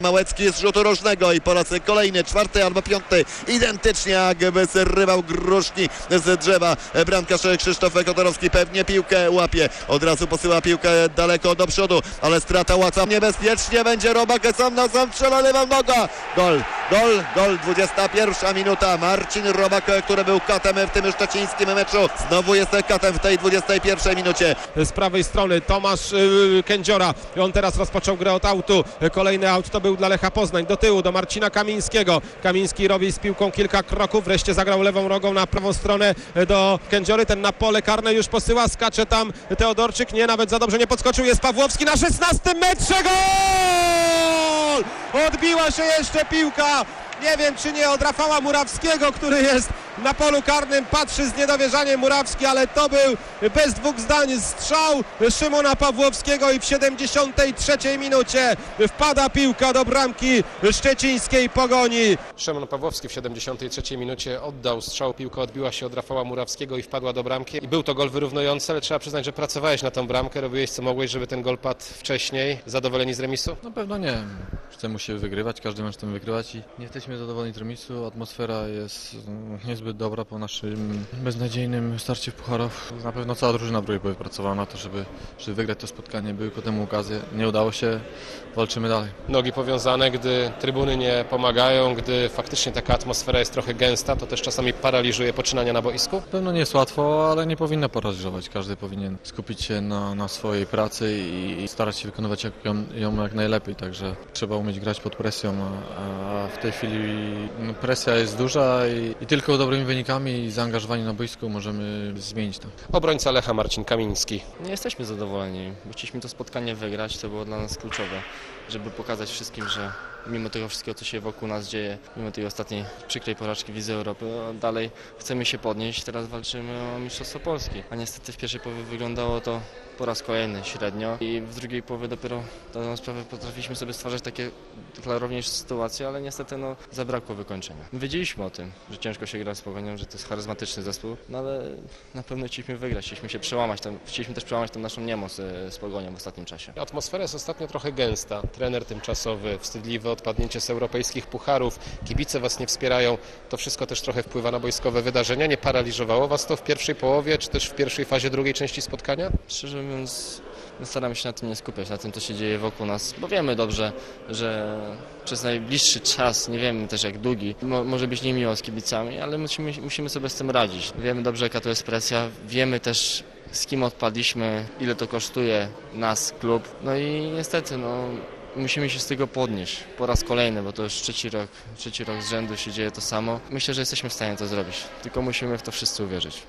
Małecki z rzutu rożnego i po raz kolejny, czwarty albo piąty, identycznie jakby zrywał gruszki z drzewa. Bramkarz Krzysztof Kotorowski pewnie piłkę łapie, od razu posyła piłkę daleko do przodu, ale strata łatwa, niebezpiecznie będzie Robak, sam na sam strzela, lewa noga, gol, 21 minuta, Marcin Robak, który był katem w tym szczecińskim meczu, znowu jest katem w tej 21 minucie. Z prawej strony Tomasz Kędziora, on teraz rozpoczął grę od autu, kolejny aut to był dla Lecha Poznań, do tyłu do Marcina Kamińskiego, Kamiński robi z piłką kilka kroków, wreszcie zagrał lewą nogą na prawą stronę do Kędziory, ten na pole karne już posyła, skacze tam Teodorczyk, nie, nawet za dobrze nie podskoczył, jest Pawłowski na 16 metrze, gol! Odbiła się jeszcze piłka, nie wiem czy nie od Rafała Murawskiego, który jest na polu karnym, patrzy z niedowierzaniem Murawski, ale to był bez dwóch zdań strzał Szymona Pawłowskiego i w 73 minucie wpada piłka do bramki szczecińskiej Pogoni. Szymon Pawłowski w 73 minucie oddał strzał, piłka odbiła się od Rafała Murawskiego i wpadła do bramki. I był to gol wyrównujący, ale trzeba przyznać, że pracowałeś na tą bramkę, robiłeś co mogłeś, żeby ten gol padł wcześniej. Zadowoleni z remisu? Na pewno nie. Chcemy się wygrywać, każdy mecz chcemy wygrywać i nie jesteśmy zadowoleni z remisu. Atmosfera jest niezbyt dobra po naszym beznadziejnym starcie w pucharach. Na pewno cała drużyna pracowała na to, żeby wygrać to spotkanie. Były ku temu okazje. Nie udało się, walczymy dalej. Nogi powiązane, gdy trybuny nie pomagają, gdy faktycznie taka atmosfera jest trochę gęsta, to też czasami paraliżuje poczynania na boisku? Na pewno nie jest łatwo, ale nie powinno paraliżować. Każdy powinien skupić się na swojej pracy i starać się wykonywać ją jak najlepiej. Także trzeba umieć grać pod presją, a w tej chwili presja jest duża i tylko dobrymi wynikami i zaangażowaniem na boisku możemy zmienić to. Obrońca Lecha Marcin Kamiński. Nie jesteśmy zadowoleni. Chcieliśmy to spotkanie wygrać, to było dla nas kluczowe, żeby pokazać wszystkim, że mimo tego wszystkiego, co się wokół nas dzieje, mimo tej ostatniej przykrej porażki w Lidze Europy, dalej chcemy się podnieść, teraz walczymy o Mistrzostwo Polski. A niestety w pierwszej połowie wyglądało to po raz kolejny średnio i w drugiej połowie dopiero na sprawę potrafiliśmy sobie stwarzać takie klarowniejsze sytuacje, ale niestety zabrakło wykończenia. Wiedzieliśmy o tym, że ciężko się gra z Pogonią, że to jest charyzmatyczny zespół, ale na pewno chcieliśmy wygrać, chcieliśmy się przełamać, chcieliśmy też przełamać tę naszą niemoc z Pogonią w ostatnim czasie. Atmosfera jest ostatnio trochę gęsta, trener tymczasowy, wstydliwe odpadnięcie z europejskich pucharów, kibice was nie wspierają, to wszystko też trochę wpływa na boiskowe wydarzenia. Nie paraliżowało was to w pierwszej połowie, czy też w pierwszej fazie drugiej części spotkania? Szczerze mówiąc, staramy się na tym nie skupiać, na tym, co się dzieje wokół nas, bo wiemy dobrze, że przez najbliższy czas, nie wiemy też jak długi, może być niemiło z kibicami, ale musimy sobie z tym radzić. Wiemy dobrze, jaka to jest presja, wiemy też, z kim odpadliśmy, ile to kosztuje nas, klub, no i niestety, musimy się z tego podnieść po raz kolejny, bo to już trzeci rok z rzędu się dzieje to samo. Myślę, że jesteśmy w stanie to zrobić, tylko musimy w to wszyscy uwierzyć.